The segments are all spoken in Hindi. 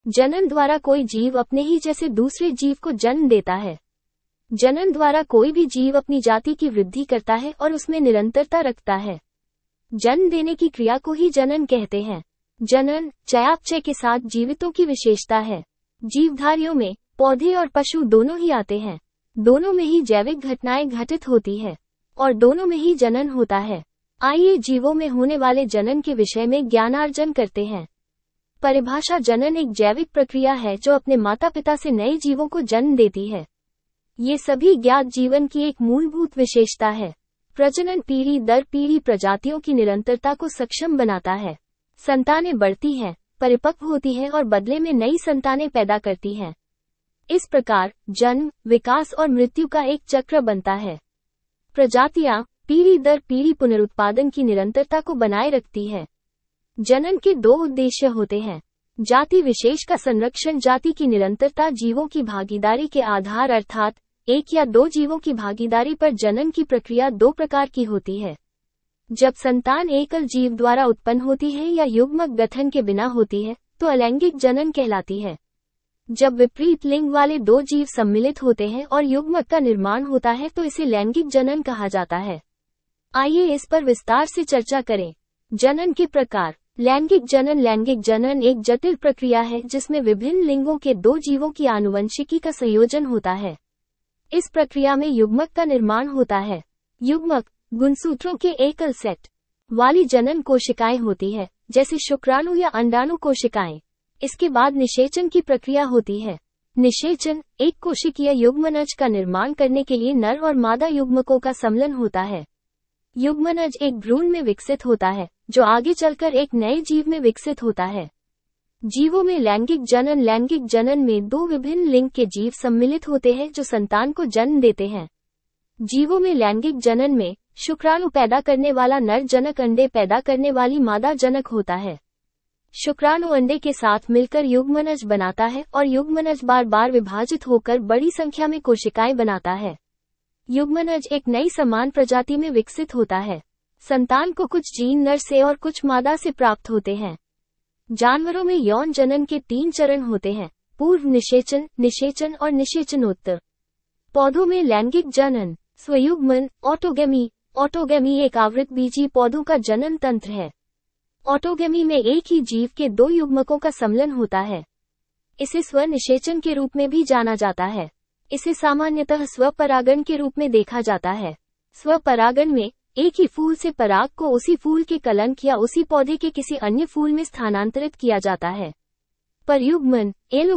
जनन द्वारा कोई जीव अपने ही जैसे दूसरे जीव को जन्म देता है। जनन द्वारा कोई भी जीव अपनी जाति की वृद्धि करता है और उसमें निरंतरता रखता है। जन्म देने की क्रिया को ही जनन कहते हैं। जनन चयापचय के साथ जीवितों की विशेषता है। जीवधारियों में पौधे और पशु दोनों ही आते हैं। दोनों में ही जैविक घटनाएं घटित होती है और दोनों में ही जनन होता है। आइए जीवों में होने वाले जनन के विषय में ज्ञानार्जन करते हैं। परिभाषा: जनन एक जैविक प्रक्रिया है जो अपने माता पिता से नए जीवों को जन्म देती है। ये सभी ज्ञात जीवन की एक मूलभूत विशेषता है। प्रजनन पीढ़ी दर पीढ़ी प्रजातियों की निरंतरता को सक्षम बनाता है। संतानें बढ़ती हैं, परिपक्व होती हैं और बदले में नई संतानें पैदा करती हैं। इस प्रकार जन्म, विकास और मृत्यु का एक चक्र बनता है। प्रजातियां पीढ़ी दर पीढ़ी पुनरुत्पादन की निरंतरता को बनाए रखती है। जनन के दो उद्देश्य होते हैं: जाति विशेष का संरक्षण, जाति की निरंतरता, जीवों की भागीदारी के आधार अर्थात एक या दो जीवों की भागीदारी पर जनन की प्रक्रिया दो प्रकार की होती है। जब संतान एकल जीव द्वारा उत्पन्न होती है या युग्मक गठन के बिना होती है तो अलैंगिक जनन कहलाती है। जब विपरीत लिंग वाले दो जीव सम्मिलित होते हैं और युग्मक का निर्माण होता है तो इसे लैंगिक जनन कहा जाता है। आइए इस पर विस्तार से चर्चा करें। जनन के प्रकार। लैंगिक जनन एक जटिल प्रक्रिया है जिसमें विभिन्न लिंगों के दो जीवों की आनुवंशिकी का संयोजन होता है। इस प्रक्रिया में युग्मक का निर्माण होता है। युग्मक गुणसूत्रों के एकल सेट वाली जनन कोशिकाएं होती है, जैसे शुक्राणु या अंडाणु कोशिकाएं। इसके बाद निषेचन की प्रक्रिया होती है। निषेचन एक कोशिकीय युग्मनज का निर्माण करने के लिए नर और मादा युग्मकों का सम्मिलन होता है। युग्मनज एक भ्रूण में विकसित होता है जो आगे चलकर एक नए जीव में विकसित होता है। जीवों में लैंगिक जनन में दो विभिन्न लिंग के जीव सम्मिलित होते हैं जो संतान को जन्म देते हैं। जीवों में लैंगिक जनन में शुक्राणु पैदा करने वाला नर जनक अंडे पैदा करने वाली मादा जनक होता है। शुक्राणु अंडे के साथ मिलकर युग्मनज बनाता है और युग्मनज बार बार विभाजित होकर बड़ी संख्या में कोशिकाएं बनाता है। युग्मनज एक नई समान प्रजाति में विकसित होता है। संतान को कुछ जीन नर से और कुछ मादा से प्राप्त होते हैं। जानवरों में यौन जनन के 3 चरण होते हैं: पूर्व निषेचन, निषेचन और निषेचनोत्तर। पौधों में लैंगिक जनन, स्वयुग्मन, ऑटोगेमी एक आवृतबीजी पौधों का जनन तंत्र है। ऑटोगेमी में एक ही जीव के दो युग्मकों का सम्मिलन होता है। इसे स्वनिषेचन के रूप में भी जाना जाता है। इसे सामान्यतः स्वपरागण के रूप में देखा जाता है। स्वपरागण में एक ही फूल से पराग को उसी फूल के कलंक या उसी पौधे के किसी अन्य फूल में स्थानांतरित किया जाता है। परयुग्मन,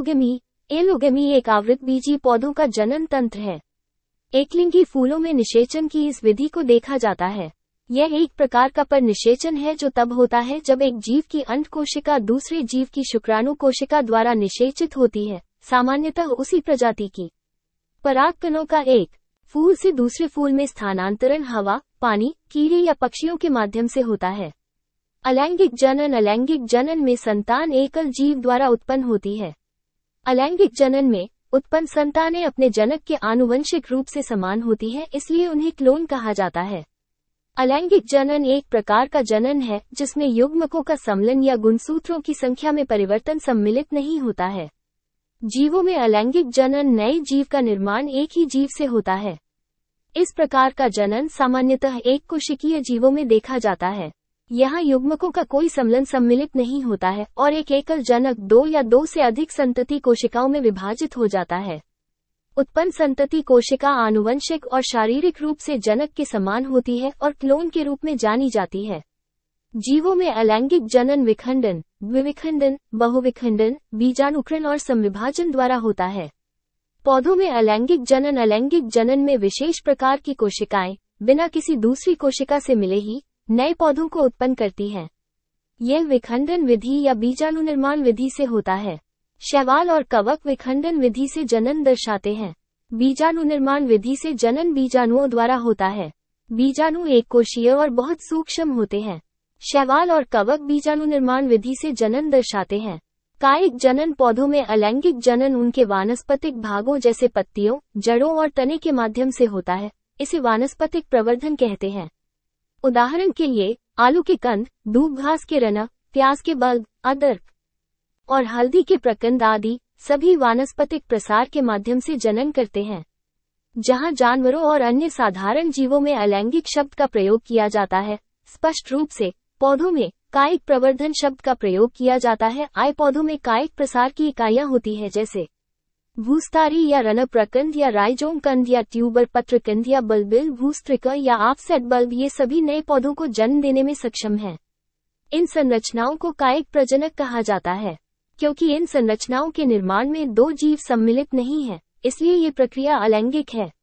एलोगेमी एक आवृतबीजी पौधों का जनन तंत्र है। एकलिंगी फूलों में निषेचन की इस विधि को देखा जाता है। यह एक प्रकार का परनिषेचन है जो तब होता है जब एक जीव की अंड कोशिका दूसरे जीव की शुक्राणु कोशिका द्वारा निषेचित होती है, सामान्यतः उसी प्रजाति की। परागकणों का एक फूल से दूसरे फूल में स्थानांतरण हवा, पानी, कीड़े या पक्षियों के माध्यम से होता है। अलैंगिक जनन में संतान एकल जीव द्वारा उत्पन्न होती है। अलैंगिक जनन में उत्पन्न संतानें अपने जनक के आनुवंशिक रूप से समान होती है, इसलिए उन्हें क्लोन कहा जाता है। अलैंगिक जनन एक प्रकार का जनन है जिसमें युग्मकों का सम्मिलन या गुणसूत्रों की संख्या में परिवर्तन सम्मिलित नहीं होता है। जीवों में अलैंगिक जनन नए जीव का निर्माण एक ही जीव से होता है। इस प्रकार का जनन सामान्यतः एक कोशिकीय जीवों में देखा जाता है। यहाँ युग्मकों का कोई सम्मिलन सम्मिलित नहीं होता है और एक एकल जनक दो या दो से अधिक संतति कोशिकाओं में विभाजित हो जाता है। उत्पन्न संतति कोशिका आनुवंशिक और शारीरिक रूप से जनक के समान होती है और क्लोन के रूप में जानी जाती है। जीवों में अलैंगिक जनन विखंडन, द्विविखंडन, बहुविखंडन, बीजाणुकरण और संविभाजन द्वारा होता है। पौधों में अलैंगिक जनन में विशेष प्रकार की कोशिकाएं बिना किसी दूसरी कोशिका से मिले ही नए पौधों को उत्पन्न करती हैं। यह विखंडन विधि या बीजाणु निर्माण विधि से होता है। शैवाल और कवक विखंडन विधि से जनन दर्शाते हैं। बीजाणु निर्माण विधि से जनन बीजाणुओं द्वारा होता है। बीजाणु एक कोशीय और बहुत सूक्ष्म होते हैं। शैवाल और कवक बीजाणु निर्माण विधि से जनन दर्शाते हैं। कायिक जनन पौधों में अलैंगिक जनन उनके वानस्पतिक भागों जैसे पत्तियों, जड़ों और तने के माध्यम से होता है। इसे वानस्पतिक प्रवर्धन कहते हैं। उदाहरण के लिए आलू के कंद, दूब घास के रना, प्याज के बल्ब, अदरक और हल्दी के प्रकंद आदि सभी वानस्पतिक प्रसार के माध्यम से जनन करते हैं। जहां जानवरों और अन्य साधारण जीवों में अलैंगिक शब्द का प्रयोग किया जाता है, स्पष्ट रूप से पौधों में कायिक प्रवर्धन शब्द का प्रयोग किया जाता है। पौधों में कायिक प्रसार की इकाइयां होती है, जैसे भूस्तारी या रनक प्रकंद या राइजोम कंद या ट्यूबर पत्रकंद या बल्बिल भूस्त्रिक या ऑफसेट बल्ब। ये सभी नए पौधों को जन्म देने में सक्षम हैं। इन संरचनाओं को कायिक प्रजनक कहा जाता है। क्योंकि इन संरचनाओं के निर्माण में दो जीव सम्मिलित नहीं हैं, इसलिए ये प्रक्रिया अलैंगिक है।